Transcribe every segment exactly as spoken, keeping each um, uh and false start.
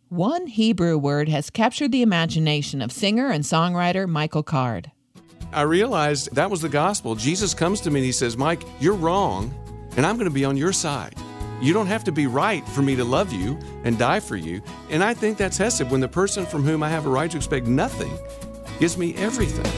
One Hebrew word has captured the imagination of singer and songwriter Michael Card. I realized that was the gospel. Jesus comes to me and he says, Mike, you're wrong, and I'm going to be on your side. You don't have to be right for me to love you and die for you. And I think that's Hesed, when the person from whom I have a right to expect nothing gives me everything.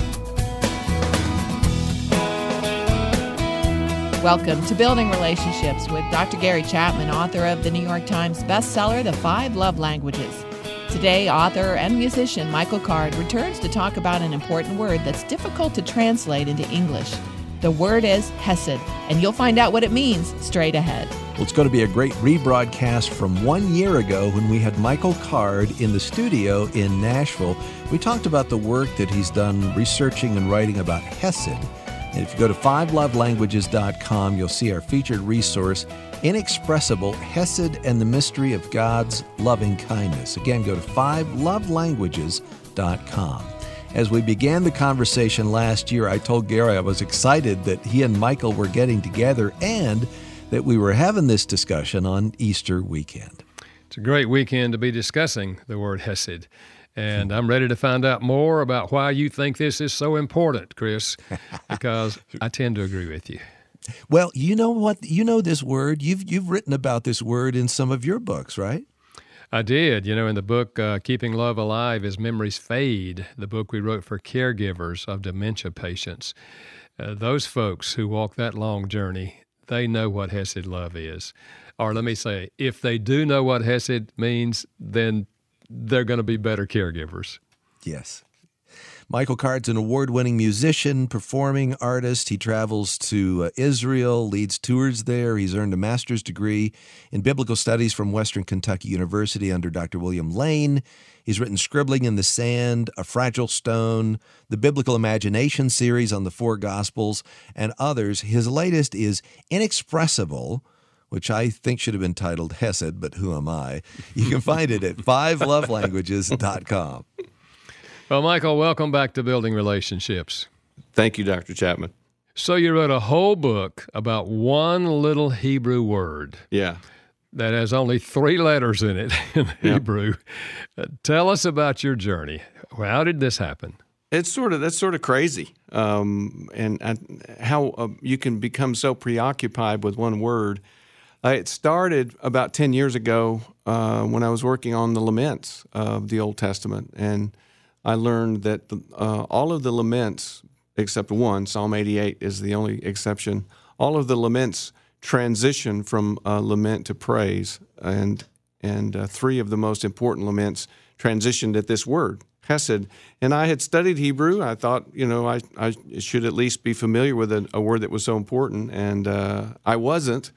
Welcome to Building Relationships with Doctor Gary Chapman, author of the New York Times bestseller, The Five Love Languages. Today, author and musician Michael Card returns to talk about an important word that's difficult to translate into English. The word is Hesed, and you'll find out what it means straight ahead. Well, it's going to be a great rebroadcast from one year ago when we had Michael Card in the studio in Nashville. We talked about the work that he's done researching and writing about Hesed. And if you go to five love languages dot com, you'll see our featured resource, Inexpressible, Hesed and the Mystery of God's Loving Kindness. Again, go to five love languages dot com. As we began the conversation last year, I told Gary I was excited that he and Michael were getting together and that we were having this discussion on Easter weekend. It's a great weekend to be discussing the word Hesed. And I'm ready to find out more about why you think this is so important, Chris, because I tend to agree with you. Well, you know what? You know this word. You've you've written about this word in some of your books, right? I did. You know, in the book, uh, Keeping Love Alive as Memories Fade, the book we wrote for caregivers of dementia patients, uh, those folks who walk that long journey, they know what Hesed love is. Or let me say, if they do know what Hesed means, then they're going to be better caregivers. Yes. Michael Card's an award-winning musician, performing artist. He travels to uh, Israel, leads tours there. He's earned a master's degree in biblical studies from Western Kentucky University under Doctor William Lane. He's written Scribbling in the Sand, A Fragile Stone, the Biblical Imagination series on the four Gospels, and others. His latest is Inexpressible, which I think should have been titled Hesed, but who am I? You can find it at five love languages dot com. Well, Michael, welcome back to Building Relationships. Thank you, Doctor Chapman. So you wrote a whole book about one little Hebrew word. Yeah. That has only three letters in it in yep. Hebrew. Uh, tell us about your journey. How did this happen? It's sort of that's sort of crazy, um, and, and how uh, you can become so preoccupied with one word. Uh, it started about ten years ago uh, when I was working on the laments of the Old Testament, and I learned that the, uh, all of the laments, except one, Psalm eighty-eight is the only exception, all of the laments transition from uh, lament to praise, and and uh, three of the most important laments transitioned at this word, Hesed. And I had studied Hebrew. I thought, you know, I, I should at least be familiar with a, a word that was so important, and uh, I wasn't.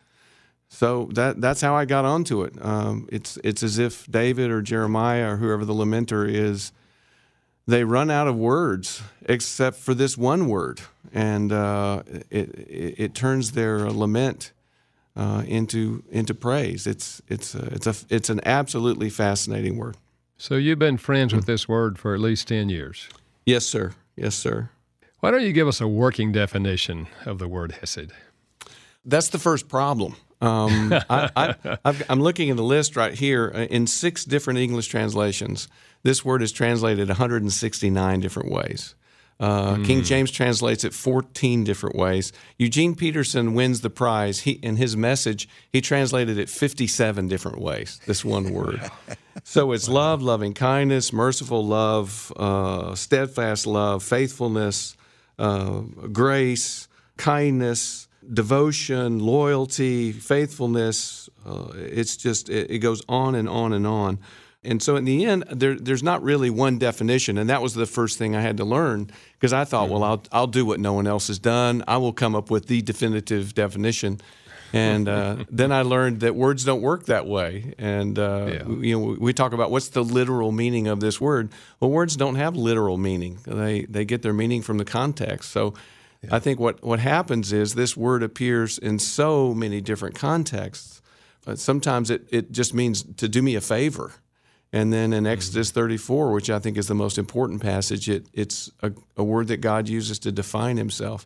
So that that's how I got onto it. Um, it's it's as if David or Jeremiah or whoever the lamenter is, they run out of words except for this one word, and uh, it, it it turns their lament uh, into into praise. It's it's a, it's a it's an absolutely fascinating word. So you've been friends with this word for at least ten years. Yes, sir. Yes, sir. Why don't you give us a working definition of the word Hesed? That's the first problem. Um, I, I, I've, I'm looking at the list right here. In six different English translations, this word is translated one hundred sixty-nine different ways. Uh, mm. King James translates it fourteen different ways. Eugene Peterson wins the prize. He, in his message, he translated it fifty-seven different ways, this one word. So it's wow. love, loving kindness, merciful love, uh, steadfast love, faithfulness, uh, grace, kindness, devotion, loyalty, faithfulness. Uh, it's just, it, it goes on and on and on. And so in the end, there, there's not really one definition. And that was the first thing I had to learn, because I thought, mm-hmm. well, I'll, I'll do what no one else has done. I will come up with the definitive definition. And uh, then I learned that words don't work that way. And uh, yeah. you know, we talk about what's the literal meaning of this word. Well, words don't have literal meaning. They, they get their meaning from the context. So I think what, what happens is this word appears in so many different contexts. But sometimes it, it just means to do me a favor. And then in Exodus thirty-four, which I think is the most important passage, it, it's a, a word that God uses to define himself.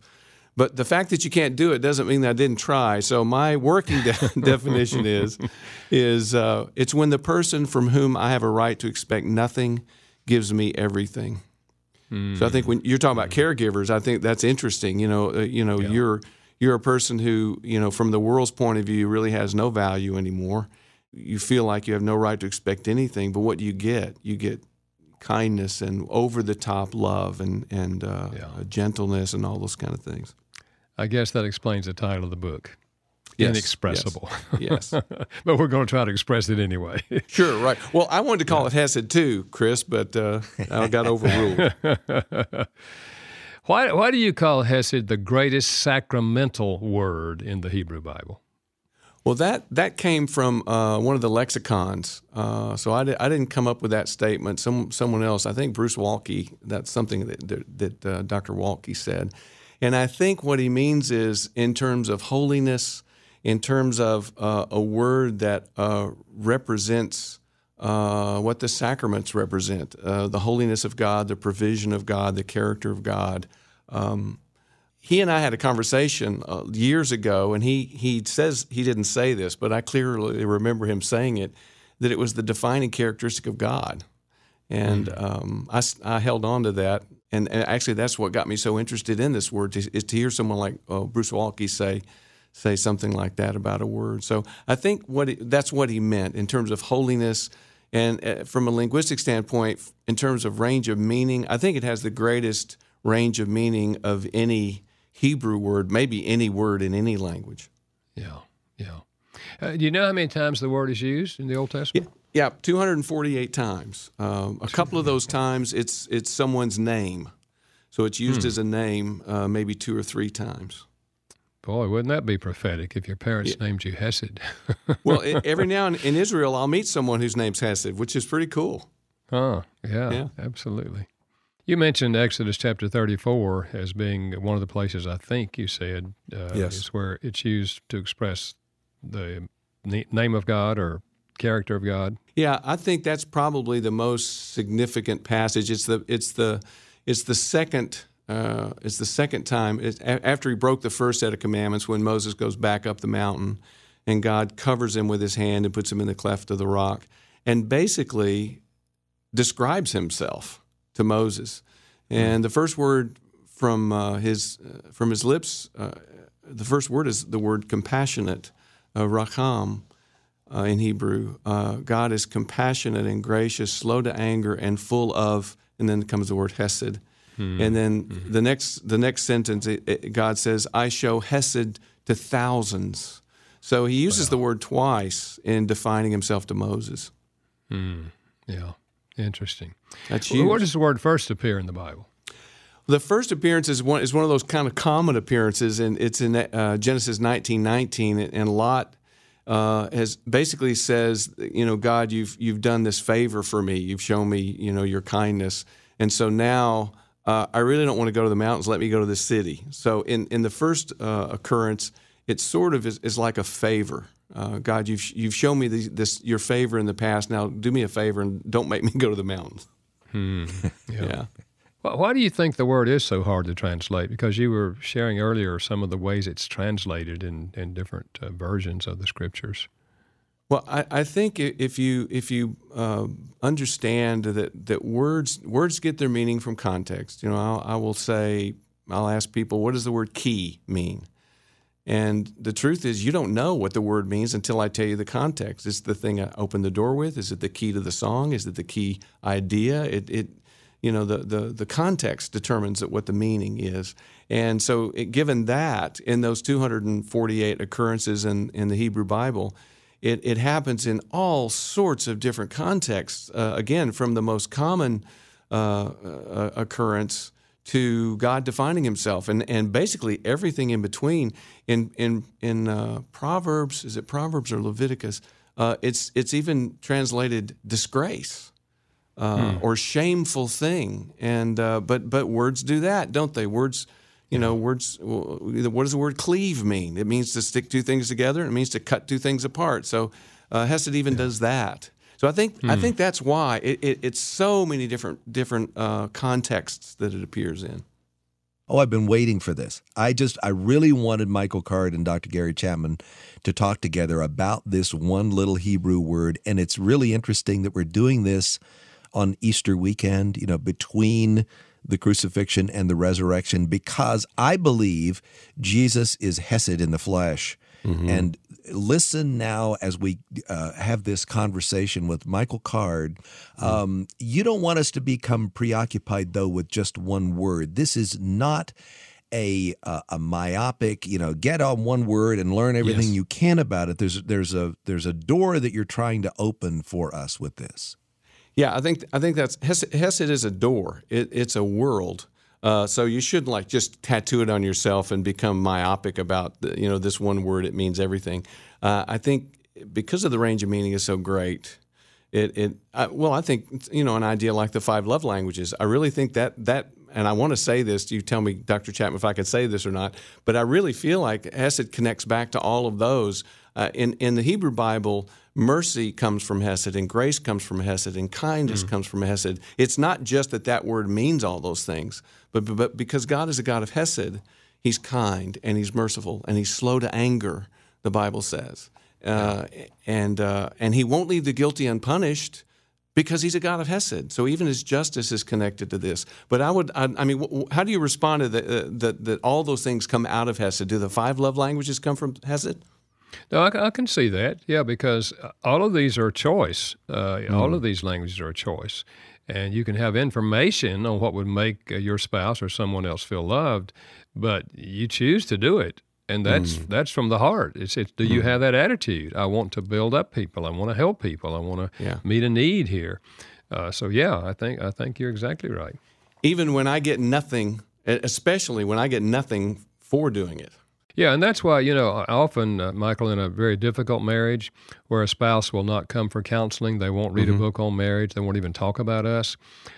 But the fact that you can't do it doesn't mean that I didn't try. So my working de- definition is, is uh, it's when the person from whom I have a right to expect nothing gives me everything. Mm. So I think when you're talking about caregivers, I think that's interesting. You know, uh, you know, yeah. you're you're a person who, you know, from the world's point of view, really has no value anymore. You feel like you have no right to expect anything, but what do you get? You get kindness and over-the-top love and and uh, yeah. gentleness and all those kind of things. I guess that explains the title of the book. Yes, Inexpressible. Yes. yes. But we're going to try to express it anyway. Sure, right. Well, I wanted to call yeah. it Hesed too, Chris, but uh, I got overruled. why, why do you call Hesed the greatest sacramental word in the Hebrew Bible? Well, that, that came from uh, one of the lexicons. Uh, so I, di- I didn't come up with that statement. Some Someone else, I think Bruce Waltke, that's something that, that, that uh, Doctor Waltke said. And I think what he means is in terms of holiness, in terms of uh, a word that uh, represents uh, what the sacraments represent, uh, the holiness of God, the provision of God, the character of God. Um, he and I had a conversation uh, years ago, and he, he says he didn't say this, but I clearly remember him saying it, that it was the defining characteristic of God. And mm. um, I, I held on to that. And, and actually, that's what got me so interested in this word, is, is to hear someone like uh, Bruce Waltke say say something like that about a word. So I think what it, that's what he meant in terms of holiness. And uh, from a linguistic standpoint, in terms of range of meaning, I think it has the greatest range of meaning of any Hebrew word, maybe any word in any language. Yeah, yeah. Uh, do you know how many times the word is used in the Old Testament? Yeah. Yeah, two hundred forty-eight times. Um, a couple of those times, it's it's someone's name, so it's used hmm. as a name, uh, maybe two or three times. Boy, wouldn't that be prophetic if your parents yeah. named you Hesed? Well, it, every now and in Israel, I'll meet someone whose name's Hesed, which is pretty cool. Oh, yeah, yeah, absolutely. You mentioned Exodus chapter thirty-four as being one of the places, I think you said, uh, yes. is where it's used to express the name of God or character of God. Yeah, I think that's probably the most significant passage. It's the it's the it's the second uh, it's the second time it's a- after he broke the first set of commandments, when Moses goes back up the mountain, and God covers him with his hand and puts him in the cleft of the rock, and basically describes himself to Moses. And the first word from uh, his uh, from his lips, uh, the first word is the word compassionate, uh, racham. Uh, in Hebrew, uh, God is compassionate and gracious, slow to anger, and full of, and then comes the word hesed. Hmm. And then hmm. the next the next sentence, it, it, God says, I show hesed to thousands. So he uses wow. the word twice in defining himself to Moses. Hmm. Yeah, interesting. That's well, where does the word first appear in the Bible? The first appearance is one is one of those kind of common appearances, and it's in uh, Genesis nineteen nineteen, and Lot Uh, has basically says, you know, God, you've you've done this favor for me. You've shown me, you know, your kindness, and so now uh, I really don't want to go to the mountains. Let me go to the city. So in in the first uh, occurrence, it sort of is, is like a favor. Uh, God, you've you've shown me this, this your favor in the past. Now do me a favor and don't make me go to the mountains. Hmm. Yeah. yeah. Well, why do you think the word is so hard to translate? Because you were sharing earlier some of the ways it's translated in, in different uh, versions of the Scriptures. Well, I, I think if you if you uh, understand that that words words get their meaning from context, you know, I'll, I will say, I'll ask people, what does the word key mean? And the truth is, you don't know what the word means until I tell you the context. Is it the thing I opened the door with? Is it the key to the song? Is it the key idea? It, it you know, the, the, the context determines what the meaning is. And so it, given that, in those two hundred forty-eight occurrences in, in the Hebrew Bible, it, it happens in all sorts of different contexts. Uh, again, from the most common uh, uh, occurrence to God defining himself, and, and basically everything in between. In in in uh, Proverbs, is it Proverbs or Leviticus? Uh, it's it's even translated disgrace uh, hmm. or shameful thing. And uh, but but words do that, don't they? Words, you know, words. What does the word cleave mean? It means to stick two things together. It means to cut two things apart. So uh, Hesed even yeah. does that. So I think hmm. I think that's why it, it, it's so many different different uh, contexts that it appears in. Oh, I've been waiting for this. I just, I really wanted Michael Card and Doctor Gary Chapman to talk together about this one little Hebrew word. And it's really interesting that we're doing this on Easter weekend, you know, between the crucifixion and the resurrection, because I believe Jesus is Hesed in the flesh. Mm-hmm. And listen now as we uh, have this conversation with Michael Card. Um, you don't want us to become preoccupied, though, with just one word. This is not a uh, a myopic, you know, get on one word and learn everything Yes. you can about it. There's there's a there's a door that you're trying to open for us with this. Yeah, I think I think that's Hesed, Hesed is a door. It, it's a world. Uh, so you shouldn't like just tattoo it on yourself and become myopic about the, you know this one word. It means everything. Uh, I think because of the range of meaning is so great. It it I, well I think you know an idea like the five love languages. I really think that that and I want to say this. You tell me, Doctor Chapman, if I could say this or not. But I really feel like Hesed connects back to all of those. Uh, in in the Hebrew Bible, mercy comes from Hesed, and grace comes from Hesed, and kindness mm. comes from Hesed. It's not just that that word means all those things, but, but but because God is a God of Hesed, He's kind and He's merciful and He's slow to anger. The Bible says, uh, yeah. and uh, and He won't leave the guilty unpunished because He's a God of Hesed. So even His justice is connected to this. But I would, I, I mean, w- how do you respond to the, uh, that? That all those things come out of Hesed? Do the five love languages come from Hesed? No, I, I can see that, yeah, because all of these are a choice. Uh, mm. All of these languages are a choice. And you can have information on what would make uh, your spouse or someone else feel loved, but you choose to do it. And that's mm. that's from the heart. It's, it's do you mm. have that attitude? I want to build up people. I want to help people. I want to yeah. meet a need here. Uh, so, yeah, I think I think you're exactly right. Even when I get nothing, especially when I get nothing for doing it. Yeah, and that's why, you know, often, uh, Michael, in a very difficult marriage where a spouse will not come for counseling, they won't read mm-hmm. a book on marriage, they won't even talk about us,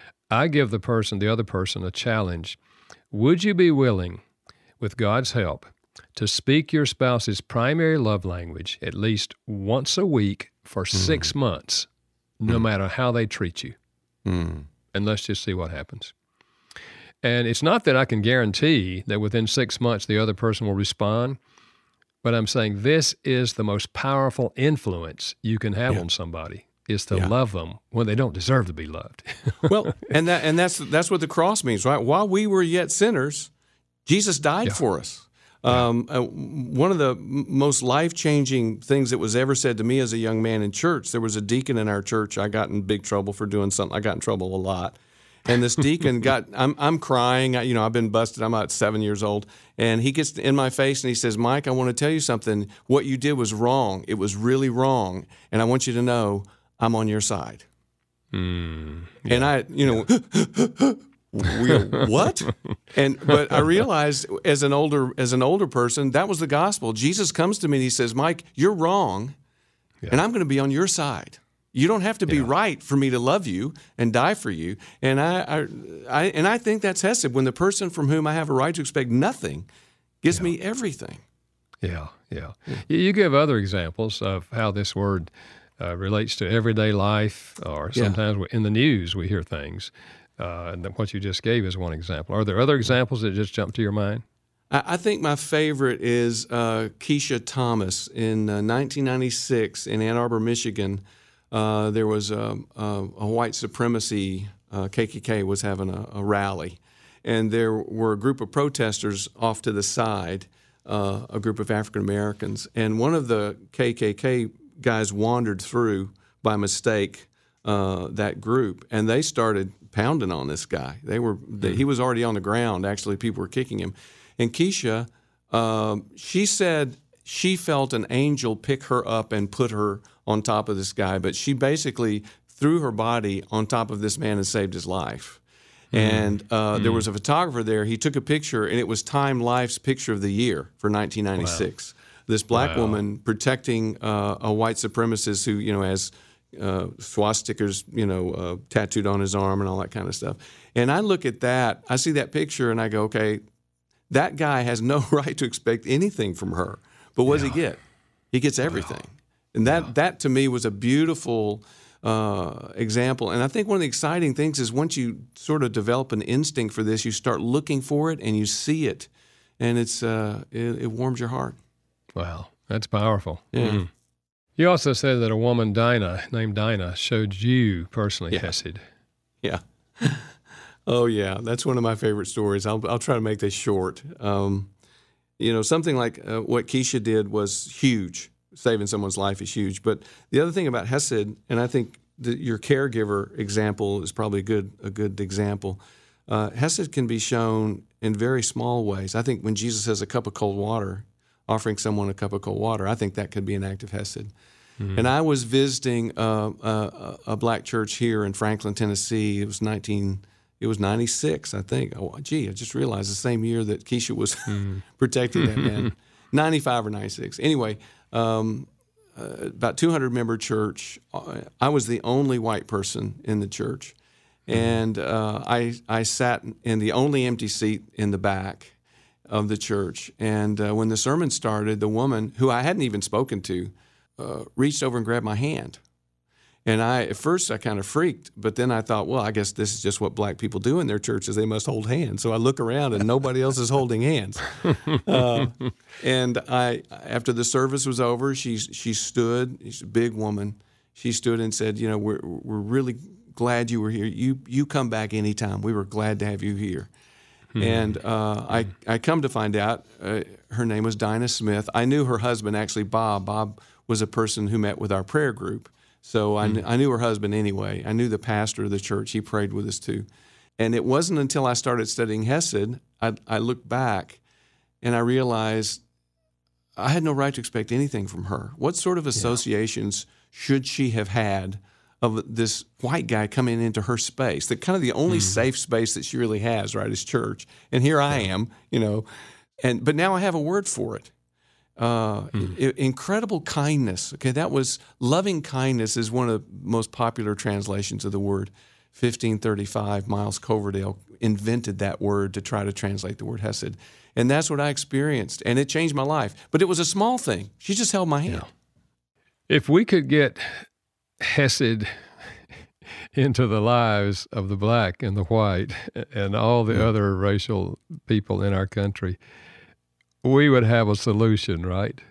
I give the person, the other person, a challenge. Would you be willing, with God's help, to speak your spouse's primary love language at least once a week for mm. six months, no mm. matter how they treat you? Mm. And let's just see what happens. And it's not that I can guarantee that within six months the other person will respond, but I'm saying this is the most powerful influence you can have yeah. on somebody, is to yeah. love them when they don't deserve to be loved. Well, and that and that's that's what the cross means, right? While we were yet sinners, Jesus died yeah. for us. Um, uh, one of the m- most life-changing things that was ever said to me as a young man in church, there was a deacon in our church. I got in big trouble for doing something. I got in trouble a lot. And this deacon got, I'm I'm crying. I, you know, I've been busted. I'm about seven years old. And he gets in my face and he says, Mike, I want to tell you something. What you did was wrong. It was really wrong. And I want you to know I'm on your side. Mm, yeah, and I, you know, yeah. we go, what? And but I realized as an older as an older person, that was the gospel. Jesus comes to me and he says, Mike, you're wrong, yeah. and I'm going to be on your side. You don't have to be yeah. right for me to love you and die for you. And I, I, I, and I think that's Hesed, when the person from whom I have a right to expect nothing gives yeah. me everything. Yeah, yeah. You, you give other examples of how this word uh, relates to everyday life, or sometimes yeah. in the news we hear things. Uh, and what you just gave is one example. Are there other examples that just jump to your mind? I, I think my favorite is uh, Keisha Thomas in uh, nineteen ninety-six in Ann Arbor, Michigan. Uh, there was a, a, a white supremacy, uh, K K K was having a, a rally, and there were a group of protesters off to the side, uh, a group of African Americans, and one of the K K K guys wandered through by mistake uh, that group, and they started pounding on this guy. They were they, he was already on the ground. Actually, people were kicking him, and Keisha, uh, she said she felt an angel pick her up and put her on top of this guy, but she basically threw her body on top of this man and saved his life. Mm. And uh, mm. there was a photographer there. He took a picture, and it was Time Life's Picture of the Year for nineteen ninety-six. Wow. This black wow. woman protecting uh, a white supremacist who, you know, has uh, swastikas, you know, uh, tattooed on his arm and all that kind of stuff. And I look at that, I see that picture, and I go, okay, that guy has no right to expect anything from her. But what yeah. does he get? He gets everything. Wow. And that, yeah. that to me was a beautiful uh, example. And I think one of the exciting things is once you sort of develop an instinct for this, you start looking for it and you see it, and it's uh, it, it warms your heart. Wow, that's powerful. Yeah. Mm. You also said that a woman, Dinah, named Dinah, showed you personally Yeah. Hesed. Yeah. Oh, yeah. That's one of my favorite stories. I'll, I'll try to make this short. Um, you know, something like uh, what Keisha did was huge. Saving someone's life is huge. But the other thing about Hesed, and I think that your caregiver example is probably a good, a good example, uh, Hesed can be shown in very small ways. I think when Jesus says a cup of cold water, offering someone a cup of cold water, I think that could be an act of Hesed. Mm-hmm. And I was visiting uh, a, a black church here in Franklin, Tennessee. It was nineteen, it was ninety-six, I think. Oh, gee, I just realized the same year that Keisha was mm-hmm. protecting that man, ninety-five or ninety-six. Anyway, um, uh, about two hundred member church. I was the only white person in the church, mm-hmm. and uh, I I sat in the only empty seat in the back of the church. And uh, when the sermon started, the woman who I hadn't even spoken to uh, reached over and grabbed my hand. And I, at first, I kind of freaked, but then I thought, well, I guess this is just what black people do in their churches. They must hold hands. So I look around and nobody else is holding hands. Uh, and I, after the service was over, she she stood. She's a big woman. She stood and said, you know, we're we're really glad you were here. You you come back anytime. We were glad to have you here. Hmm. And uh, I, I come to find out uh, her name was Dinah Smith. I knew her husband, actually, Bob. Bob was a person who met with our prayer group. So I, hmm. I knew her husband anyway. I knew the pastor of the church. He prayed with us too. And it wasn't until I started studying Hesed, I, I looked back and I realized I had no right to expect anything from her. What sort of associations yeah. should she have had of this white guy coming into her space, that kind of the only mm. safe space that she really has, right, is church. And here I am, you know, and but now I have a word for it. Uh, mm. I- incredible kindness. Okay, that was loving kindness is one of the most popular translations of the word. fifteen thirty-five, Miles Coverdale invented that word to try to translate the word Hesed. And that's what I experienced, and it changed my life. But it was a small thing. She just held my hand. Yeah. If we could get Hesed into the lives of the black and the white and all the yeah. other racial people in our country, we would have a solution, right?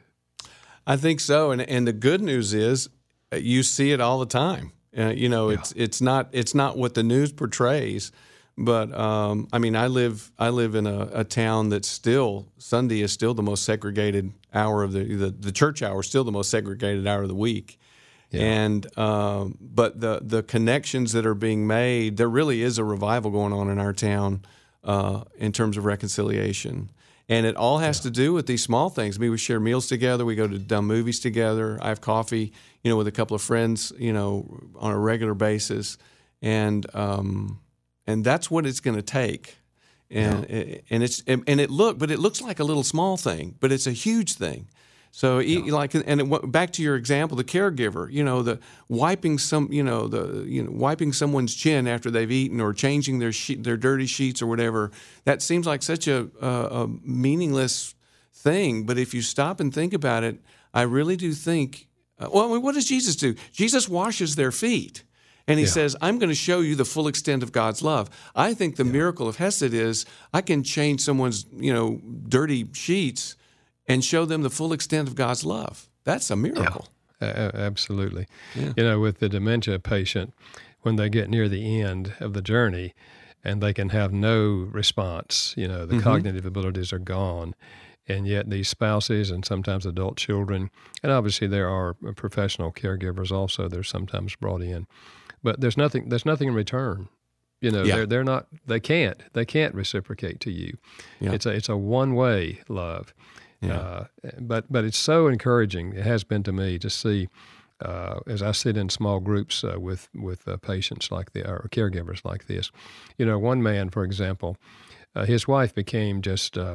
I think so. And and the good news is you see it all the time. Uh, you know, yeah. it's it's not it's not what the news portrays, but um, I mean, I live I live in a, a town that's still Sunday is still the most segregated hour of the the, the church hour is still the most segregated hour of the week. Yeah. And um, but the the connections that are being made, there really is a revival going on in our town uh, in terms of reconciliation, and it all has yeah. to do with these small things. I mean, we share meals together, we go to dumb movies together. I have coffee, you know, with a couple of friends, you know, on a regular basis, and um, and that's what it's going to take. And yeah. it, and it's and, and it look, but it looks like a little small thing, but it's a huge thing. So, yeah. like, and it, back to your example, the caregiver, you know, the wiping some, you know, the you know, wiping someone's chin after they've eaten, or changing their sheet, their dirty sheets, or whatever. That seems like such a, a, a meaningless thing. But if you stop and think about it, I really do think. Uh, well, I mean, what does Jesus do? Jesus washes their feet. And he yeah. says, I'm going to show you the full extent of God's love. I think the yeah. miracle of Hesed is I can change someone's, you know, dirty sheets and show them the full extent of God's love. That's a miracle. Yeah, uh, absolutely. Yeah. You know, with the dementia patient, when they get near the end of the journey and they can have no response, you know, the mm-hmm. cognitive abilities are gone. And yet these spouses and sometimes adult children, and obviously there are professional caregivers also, they're sometimes brought in. But there's nothing there's nothing in return. You know, yeah. they're they're not they can't they can't reciprocate to you. Yeah. It's a it's a one-way love. Yeah. Uh, but but it's so encouraging. It has been to me to see uh, as I sit in small groups uh, with with uh, patients like the or caregivers like this. You know, one man, for example, uh, his wife became just uh,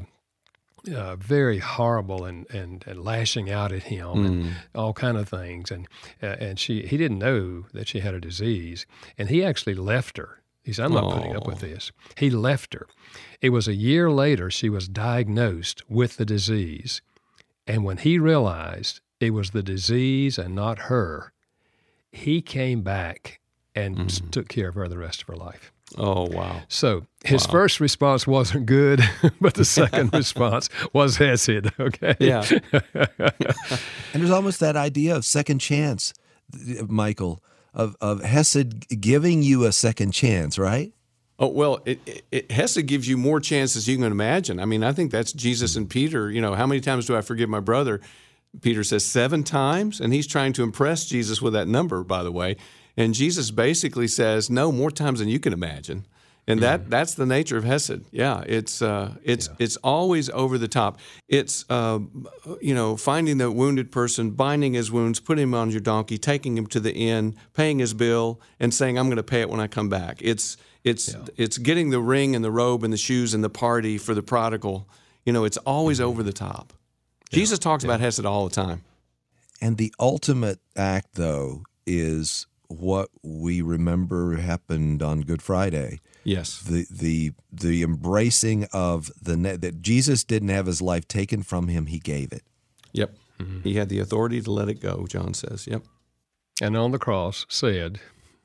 uh, very horrible and, and, and lashing out at him mm. and all kind of things, and uh, and she he didn't know that she had a disease, and he actually left her. He said, I'm not oh. putting up with this. He left her. It was a year later she was diagnosed with the disease. And when he realized it was the disease and not her, he came back and Mm-hmm. took care of her the rest of her life. Oh, wow. So his Wow. first response wasn't good, but the second response was hesed, okay? Yeah. And there's almost that idea of second chance, Michael, of, of Hesed giving you a second chance, right? Oh, well, it, it, it Hesed gives you more chances you can imagine. I mean, I think that's Jesus and Peter. You know, how many times do I forgive my brother? Peter says seven times, and he's trying to impress Jesus with that number, by the way. And Jesus basically says, no, more times than you can imagine. And that mm. that's the nature of Hesed. Yeah, it's uh, it's yeah. it's always over the top. It's uh, you know, finding the wounded person, binding his wounds, putting him on your donkey, taking him to the inn, paying his bill, and saying, "I'm going to pay it when I come back." It's it's yeah. it's getting the ring and the robe and the shoes and the party for the prodigal. You know, it's always mm-hmm. over the top. Yeah. Jesus talks yeah. about Hesed all the time. And the ultimate act, though, is what we remember happened on Good Friday. Yes. The the the embracing of the that Jesus didn't have his life taken from him, he gave it. Yep. Mm-hmm. He had the authority to let it go, John says. Yep. And on the cross said,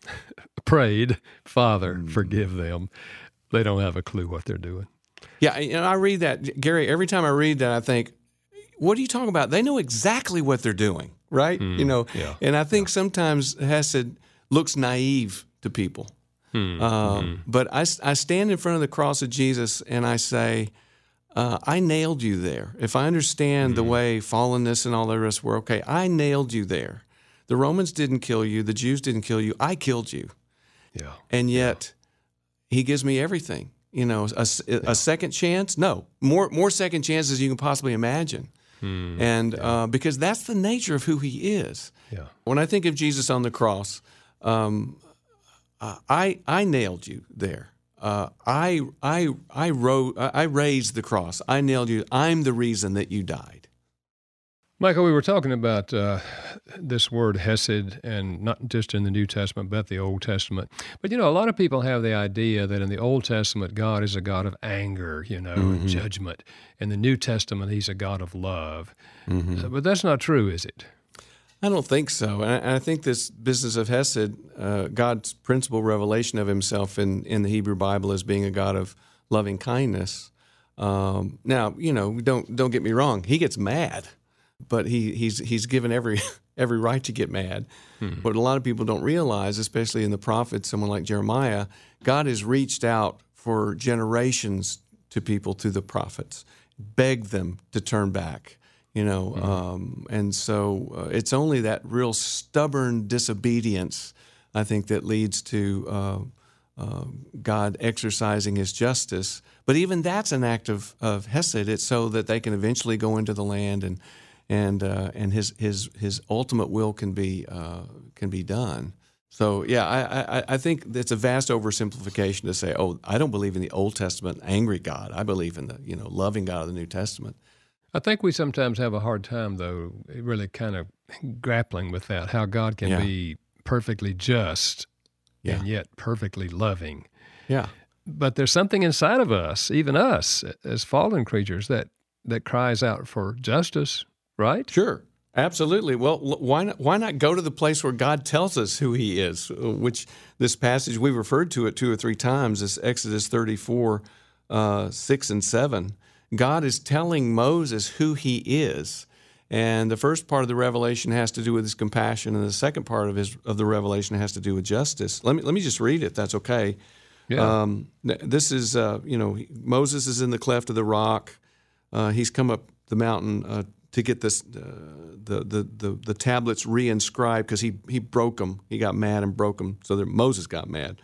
prayed, Father, mm. forgive them. They don't have a clue what they're doing. Yeah, and I read that, Gary, every time I read that, I think, what are you talking about? They know exactly what they're doing, right? Mm, you know, yeah, and I think yeah. sometimes Hesed looks naive to people. Hmm, uh, mm-hmm. But I, I stand in front of the cross of Jesus and I say, uh, I nailed you there. If I understand mm-hmm. the way fallenness and all the rest were, okay, I nailed you there. The Romans didn't kill you. The Jews didn't kill you. I killed you. Yeah. And yet yeah. he gives me everything. You know, a, a, yeah. a second chance? No, more more second chances you can possibly imagine. Hmm. And yeah. uh, because that's the nature of who he is. Yeah. When I think of Jesus on the cross, um, Uh, I I nailed you there. Uh, I I I wrote I raised the cross. I nailed you. I'm the reason that you died. Michael, we were talking about uh, this word Hesed, and not just in the New Testament, but the Old Testament. But you know, a lot of people have the idea that in the Old Testament, God is a God of anger, you know, mm-hmm. and judgment. In the New Testament, He's a God of love. Mm-hmm. Uh, but that's not true, is it? I don't think so. And I, I think this business of Hesed, uh, God's principal revelation of himself in, in the Hebrew Bible as being a God of loving kindness. Um, now, you know, don't don't get me wrong. He gets mad, but he, he's he's given every every right to get mad. Hmm. What a lot of people don't realize, especially in the prophets, someone like Jeremiah, God has reached out for generations to people through the prophets, begged them to turn back. You know, mm-hmm. um, and so uh, it's only that real stubborn disobedience, I think, that leads to uh, uh, God exercising His justice. But even that's an act of, of Hesed. It's so that they can eventually go into the land, and and uh, and His His His ultimate will can be uh, can be done. So yeah, I, I I think it's a vast oversimplification to say, oh, I don't believe in the Old Testament angry God. I believe in the you know loving God of the New Testament. I think we sometimes have a hard time, though, really kind of grappling with that, how God can yeah. be perfectly just yeah. and yet perfectly loving. Yeah. But there's something inside of us, even us, as fallen creatures, that, that cries out for justice, right? Sure. Absolutely. Well, why not, why not go to the place where God tells us who He is, which this passage, we referred to it two or three times, is Exodus thirty-four, uh, six and seven. God is telling Moses who He is, and the first part of the revelation has to do with His compassion, and the second part of his of the revelation has to do with justice. Let me let me just read it. That's okay. Yeah. Um, this is uh, you know Moses is in the cleft of the rock. Uh, he's come up the mountain uh, to get this uh, the, the the the tablets reinscribed because he he broke them. He got mad and broke them. So that Moses got mad.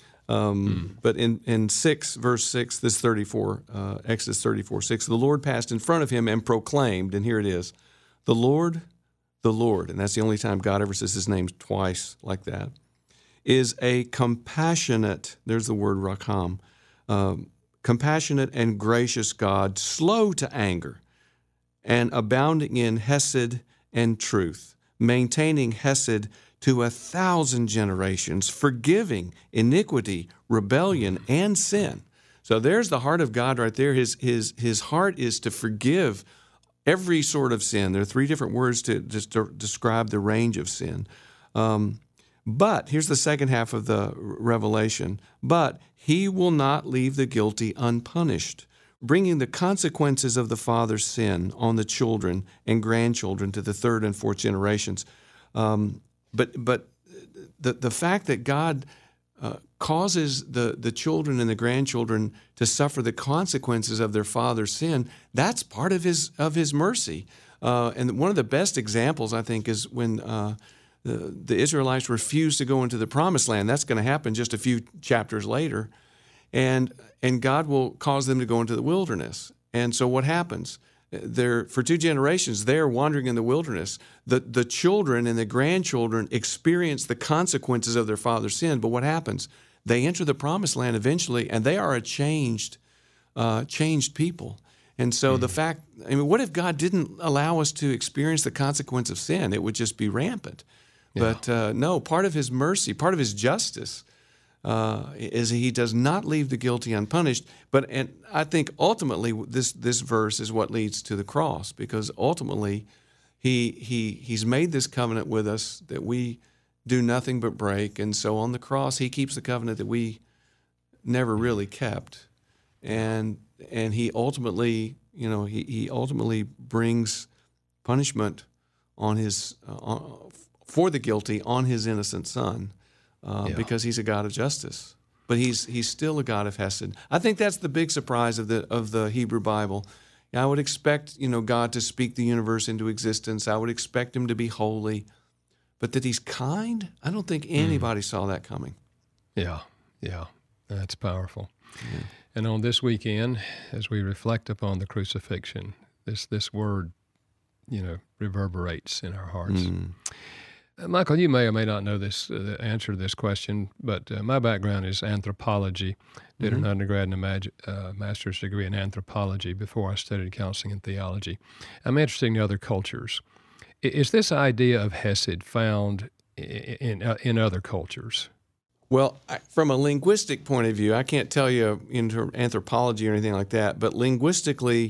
Um, mm. But in, in six, verse six, this thirty-four, uh, Exodus thirty-four, six, the Lord passed in front of him and proclaimed, and here it is, the Lord, the Lord, and that's the only time God ever says His name twice like that, is a compassionate, there's the word rakam, um, compassionate and gracious God, slow to anger, and abounding in hesed and truth, maintaining hesed to a thousand generations, forgiving iniquity, rebellion, and sin. So there's the heart of God right there. His his his heart is to forgive every sort of sin. There are three different words to just to describe the range of sin. Um, But here's the second half of the revelation. But he will not leave the guilty unpunished, bringing the consequences of the father's sin on the children and grandchildren to the third and fourth generations. Um, but but the the fact that God uh, causes the, the children and the grandchildren to suffer the consequences of their father's sin, that's part of his of his mercy. Uh, and one of the best examples, I think, is when uh, the, the Israelites refused to go into the Promised Land. That's going to happen just a few chapters later. And and God will cause them to go into the wilderness. And so what happens? They're, for two generations, they're wandering in the wilderness. The, the children and the grandchildren experience the consequences of their father's sin. But what happens? They enter the Promised Land eventually, and they are a changed, uh, changed people. And so mm-hmm. the fact, I mean, what if God didn't allow us to experience the consequence of sin? It would just be rampant. Yeah. But uh, no, part of his mercy, part of his justice uh, is he does not leave the guilty unpunished. But and I think ultimately this this verse is what leads to the cross, because ultimately he he he's made this covenant with us that we do nothing but break. And so on the cross, he keeps the covenant that we never really kept. And and he ultimately, you know, he, he ultimately brings punishment on his uh, on, for the guilty on his innocent son, uh, yeah. because he's a God of justice. But he's he's still a God of Hesed. I think that's the big surprise of the of the Hebrew Bible. I would expect, you know, God to speak the universe into existence. I would expect him to be holy, but that he's kind, I don't think anybody mm. saw that coming. Yeah, yeah, that's powerful. Yeah. And on this weekend, as we reflect upon the crucifixion, this this word, you know, reverberates in our hearts. Mm. Uh, Michael, you may or may not know this uh, the answer to this question, but uh, my background is anthropology. Did mm-hmm. an undergrad and a mag- uh, master's degree in anthropology before I studied counseling and theology. I'm interested in other cultures. Is this idea of Hesed found in in, uh, in other cultures? Well, I, from a linguistic point of view, I can't tell you in anthropology or anything like that, but linguistically,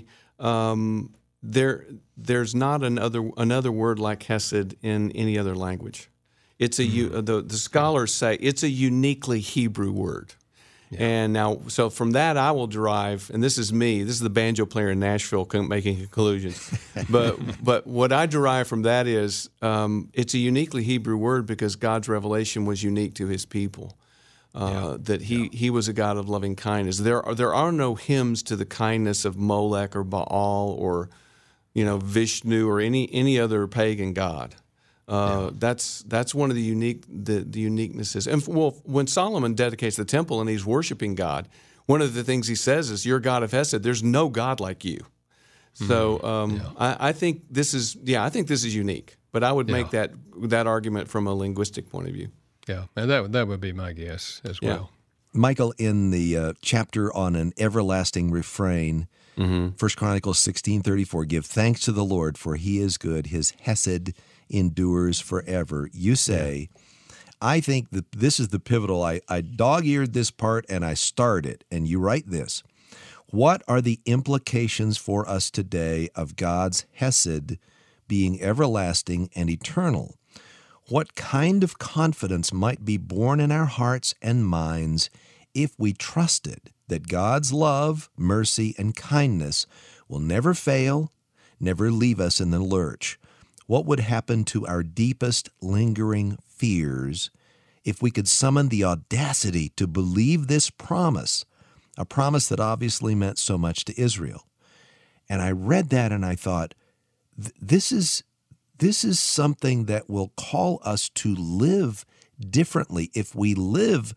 um, there there's not another another word like Hesed in any other language. It's a mm-hmm. the the scholars say it's a uniquely Hebrew word. Yeah. And now, so from that, I will derive, and this is me, this is the banjo player in Nashville making conclusions, but but what I derive from that is um, it's a uniquely Hebrew word because God's revelation was unique to his people, uh, yeah. that he, yeah. he was a God of loving kindness. There are, there are no hymns to the kindness of Molech or Baal or, you know, Vishnu or any, any other pagan god. Uh, yeah. That's that's one of the unique the, the uniquenesses. And well, when Solomon dedicates the temple and he's worshiping God, one of the things he says is, "You're God of Hesed. There's no God like you." Mm-hmm. So um, yeah. I, I think this is yeah I think this is unique. But I would yeah. make that that argument from a linguistic point of view. Yeah, and that that would be my guess as well. Yeah. Michael, in the uh, chapter on an everlasting refrain, mm-hmm. First Chronicles sixteen thirty-four, give thanks to the Lord, for he is good. His Hesed endures forever. You say, yeah. I think that this is the pivotal. I, I dog-eared this part and I starred it. And you write this. What are the implications for us today of God's Hesed being everlasting and eternal? What kind of confidence might be born in our hearts and minds if we trusted that God's love, mercy, and kindness will never fail, never leave us in the lurch? What would happen to our deepest lingering fears if we could summon the audacity to believe this promise, a promise that obviously meant so much to Israel? And I read that and I thought, this is this is something that will call us to live differently. If we live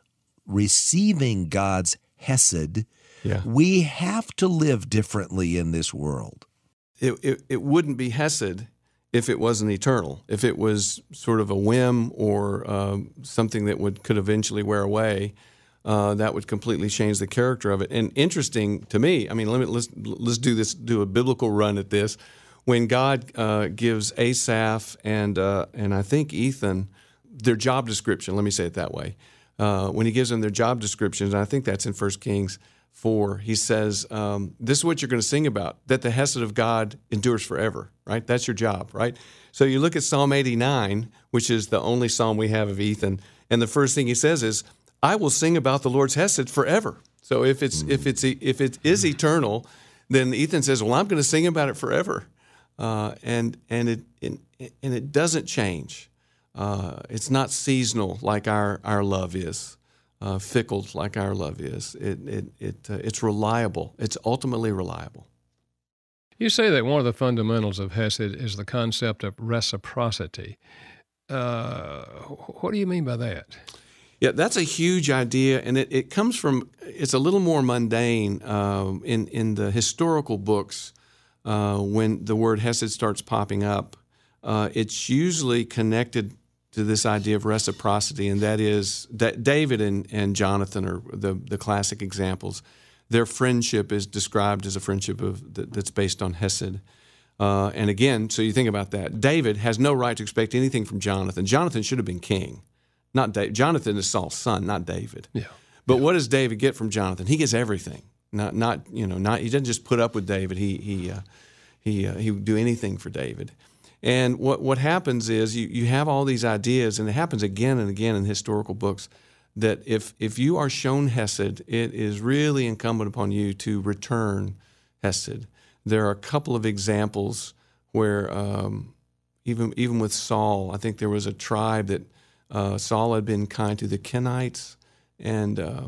receiving God's Hesed, yeah. we have to live differently in this world. It, it, it wouldn't be Hesed if it wasn't eternal, if it was sort of a whim or uh, something that would could eventually wear away, uh, that would completely change the character of it. And interesting to me, I mean, let me, let's let's do this, do a biblical run at this. When God uh, gives Asaph and uh, and I think Ethan their job description, let me say it that way. Uh, when he gives them their job descriptions, and I think that's in First Kings four, he says, um, this is what you're going to sing about, that the hesed of God endures forever, right? That's your job, right? So you look at Psalm eighty-nine, which is the only psalm we have of Ethan, and the first thing he says is, I will sing about the Lord's hesed forever. So if it's mm. if it's if it is eternal, then Ethan says, well, I'm going to sing about it forever, uh, and and it, it and it doesn't change. Uh, it's not seasonal like our our love is. Uh, fickle like our love is. It it it uh, it's reliable. It's ultimately reliable. You say that one of the fundamentals of Hesed is the concept of reciprocity. Uh, what do you mean by that? Yeah, that's a huge idea, and it, it comes from. It's a little more mundane um, in in the historical books. Uh, when the word Hesed starts popping up, uh, it's usually connected to this idea of reciprocity, and that is that David and, and Jonathan are the, the classic examples. Their friendship is described as a friendship of that's based on Hesed. Uh, and again, so you think about that. David has no right to expect anything from Jonathan. Jonathan should have been king, not David. Jonathan is Saul's son, not David. Yeah. But yeah. what does David get from Jonathan? He gets everything. Not not you know not he doesn't just put up with David. He he uh, he uh, he would do anything for David. And what, what happens is you, you have all these ideas, and it happens again and again in historical books, that if if you are shown Hesed, it is really incumbent upon you to return Hesed. There are a couple of examples where um, even even with Saul, I think there was a tribe that uh, Saul had been kind to, the Kenites, and uh,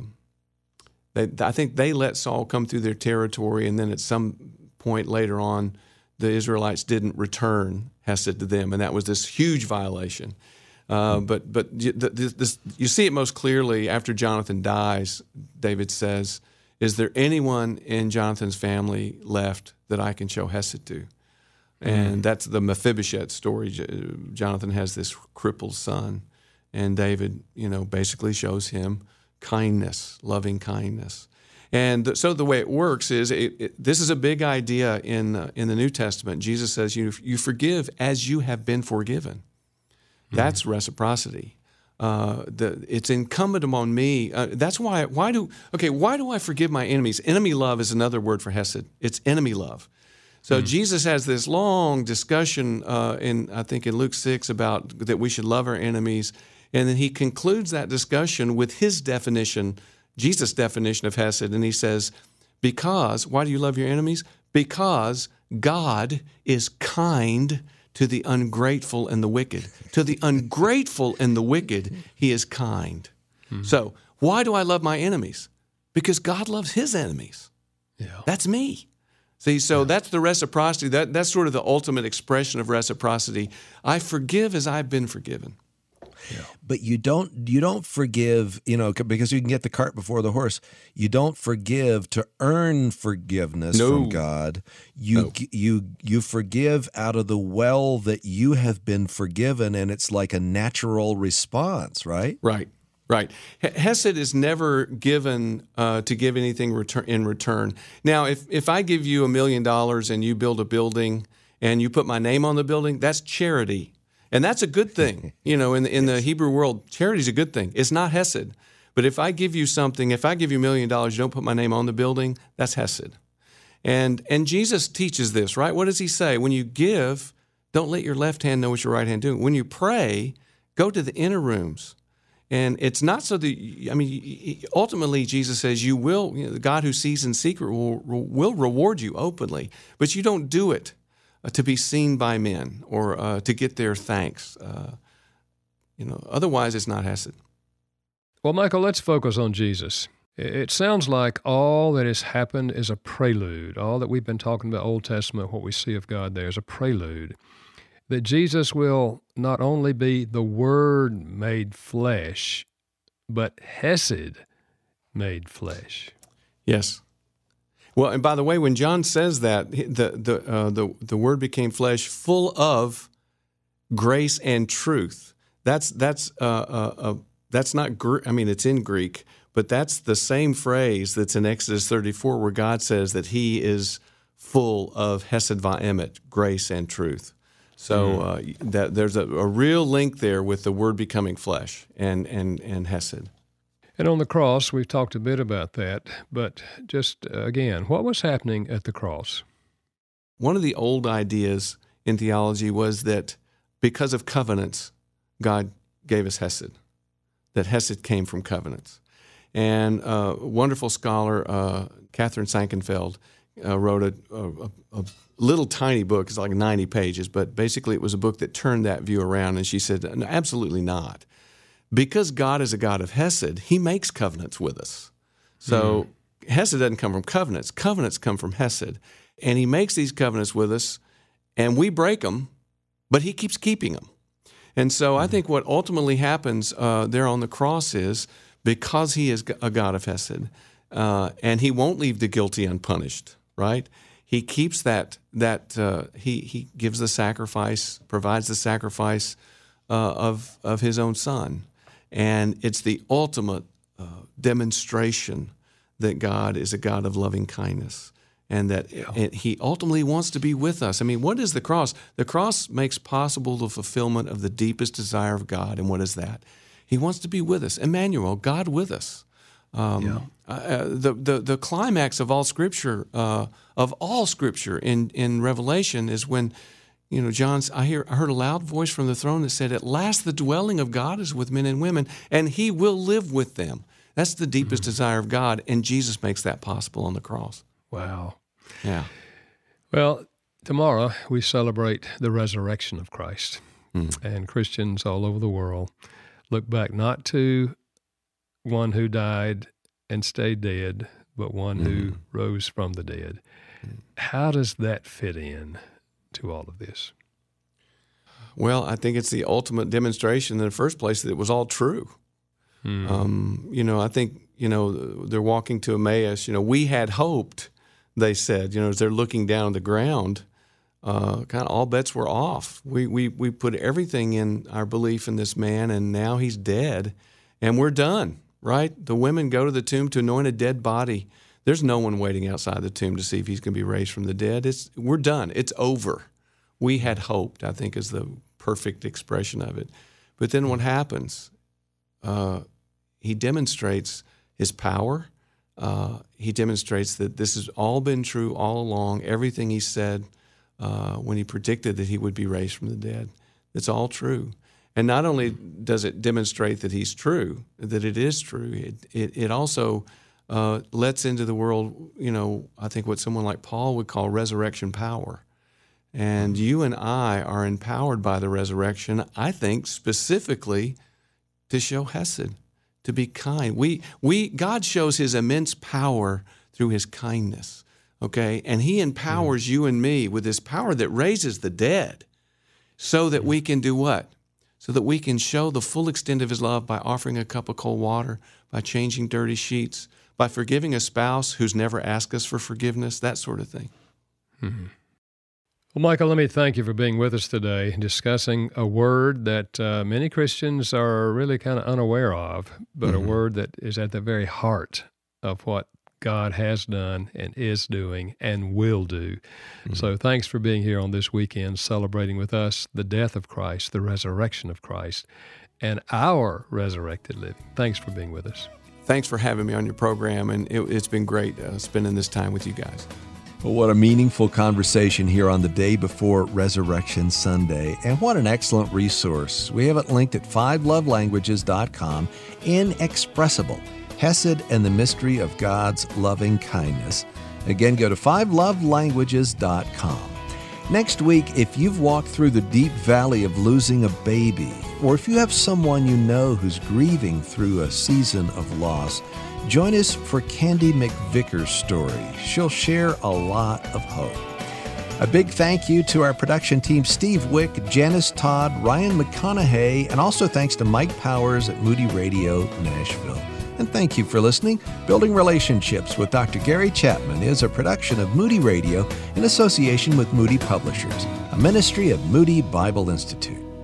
they, I think they let Saul come through their territory, and then at some point later on, the Israelites didn't return Hesed to them, and that was this huge violation. Uh, but but this, this, you see it most clearly after Jonathan dies. David says, is there anyone in Jonathan's family left that I can show Hesed to? And mm-hmm. that's the Mephibosheth story. Jonathan has this crippled son, and David, you know, basically shows him kindness, loving kindness. And so the way it works is, it, it, this is a big idea in uh, in the New Testament. Jesus says, you you forgive as you have been forgiven. Mm-hmm. That's reciprocity. Uh, the, it's incumbent upon me. Uh, that's why. Why do okay? Why do I forgive my enemies? Enemy love is another word for Hesed. It's enemy love. So mm-hmm. Jesus has this long discussion uh, in I think in Luke six about that we should love our enemies, and then he concludes that discussion with his definition. Jesus' definition of Hesed, and he says, because, why do you love your enemies? Because God is kind to the ungrateful and the wicked. To the ungrateful and the wicked, he is kind. Mm-hmm. So, why do I love my enemies? Because God loves his enemies. Yeah. That's me. See, so yeah. that's the reciprocity. That, that's sort of the ultimate expression of reciprocity. I forgive as I've been forgiven. Yeah. But you don't you don't forgive, you know, because you can get the cart before the horse. You don't forgive to earn forgiveness no. from God. You no. you you forgive out of the well that you have been forgiven, and it's like a natural response, right? Right. Right. Hesed is never given uh, to give anything return, in return. Now, if, if I give you a million dollars and you build a building and you put my name on the building, that's charity. And that's a good thing. You know, in the, in yes. the Hebrew world, charity is a good thing. It's not Hesed. But if I give you something, if I give you a million dollars, you don't put my name on the building, that's Hesed. And and Jesus teaches this, right? What does he say? When you give, don't let your left hand know what your right hand doing. When you pray, go to the inner rooms. And it's not so that, I mean, ultimately Jesus says you will, you know, the God who sees in secret will, will reward you openly. But you don't do it to be seen by men or uh, to get their thanks. Uh, you know, otherwise it's not Hesed. Well, Michael, let's focus on Jesus. It sounds like all that has happened is a prelude. All that we've been talking about Old Testament, what we see of God there is a prelude. That Jesus will not only be the Word made flesh, but Hesed made flesh. Yes. Well, and by the way, when John says that, the the uh, the the Word became flesh, full of grace and truth. That's that's uh, uh, uh, that's not. Gr- I mean, it's in Greek, but that's the same phrase that's in Exodus thirty-four, where God says that He is full of Hesed va'emet, grace and truth. So uh, that there's a, a real link there with the Word becoming flesh and and and Hesed. And on the cross, we've talked a bit about that, but just uh, again, what was happening at the cross? One of the old ideas in theology was that because of covenants, God gave us Hesed, that Hesed came from covenants. And a wonderful scholar, uh, Catherine Sankenfeld, uh, wrote a, a, a little tiny book. It's like ninety pages, but basically it was a book that turned that view around, and she said, no, absolutely not. Because God is a God of Hesed, He makes covenants with us. So mm. Hesed doesn't come from covenants. Covenants come from Hesed. And He makes these covenants with us, and we break them, but He keeps keeping them. And so mm. I think what ultimately happens uh, there on the cross is, because He is a God of Hesed, uh, and He won't leave the guilty unpunished, right? He keeps that, that uh, he, he gives the sacrifice, provides the sacrifice uh, of, of His own Son. And it's the ultimate uh, demonstration that God is a God of loving kindness, and that yeah. it, He ultimately wants to be with us. I mean, what is the cross? The cross makes possible the fulfillment of the deepest desire of God, and what is that? He wants to be with us. Emmanuel, God with us. Um, yeah. uh, the, the the climax of all Scripture, uh, of all Scripture in, in Revelation, is when, you know, John's. I hear I heard a loud voice from the throne that said, "At last, the dwelling of God is with men and women, and He will live with them." That's the deepest mm-hmm. desire of God, and Jesus makes that possible on the cross. Wow. Yeah. Well, tomorrow we celebrate the resurrection of Christ, mm. and Christians all over the world look back not to one who died and stayed dead, but one mm-hmm. who rose from the dead. Mm. How does that fit in to all of this? Well, I think it's the ultimate demonstration in the first place that it was all true. Mm. Um, you know, I think, you know, they're walking to Emmaus. You know, we had hoped, they said, you know, as they're looking down on the ground, uh, kind of all bets were off. We, we, we put everything in our belief in this man, and now he's dead, and we're done. Right? The women go to the tomb to anoint a dead body. There's no one waiting outside the tomb to see if he's going to be raised from the dead. It's we're done. It's over. We had hoped, I think, is the perfect expression of it. But then what happens? Uh, he demonstrates his power. Uh, he demonstrates that this has all been true all along. Everything he said uh, when he predicted that he would be raised from the dead, it's all true. And not only does it demonstrate that he's true, that it is true, it it, it also uh, lets into the world, you know, I think what someone like Paul would call resurrection power. And you and I are empowered by the resurrection, I think, specifically to show Hesed, to be kind. We we God shows His immense power through His kindness, okay? And He empowers mm. you and me with this power that raises the dead, so that we can do what? So that we can show the full extent of His love by offering a cup of cold water, by changing dirty sheets, by forgiving a spouse who's never asked us for forgiveness, that sort of thing. Mm-hmm. Well, Michael, let me thank you for being with us today, discussing a word that uh, many Christians are really kind of unaware of, but mm-hmm. a word that is at the very heart of what God has done and is doing and will do. Mm-hmm. So thanks for being here on this weekend, celebrating with us the death of Christ, the resurrection of Christ, and our resurrected living. Thanks for being with us. Thanks for having me on your program, and it, it's been great uh, spending this time with you guys. Well, what a meaningful conversation here on the day before Resurrection Sunday, and what an excellent resource. We have it linked at five love languages dot com, Inexpressible, Hesed and the Mystery of God's Loving Kindness. Again, go to five love languages dot com. Next week, if you've walked through the deep valley of losing a baby, or if you have someone you know who's grieving through a season of loss, join us for Candy McVicker's story. She'll share a lot of hope. A big thank you to our production team, Steve Wick, Janice Todd, Ryan McConaughey, and also thanks to Mike Powers at Moody Radio, Nashville. And thank you for listening. Building Relationships with Doctor Gary Chapman is a production of Moody Radio in association with Moody Publishers, a ministry of Moody Bible Institute.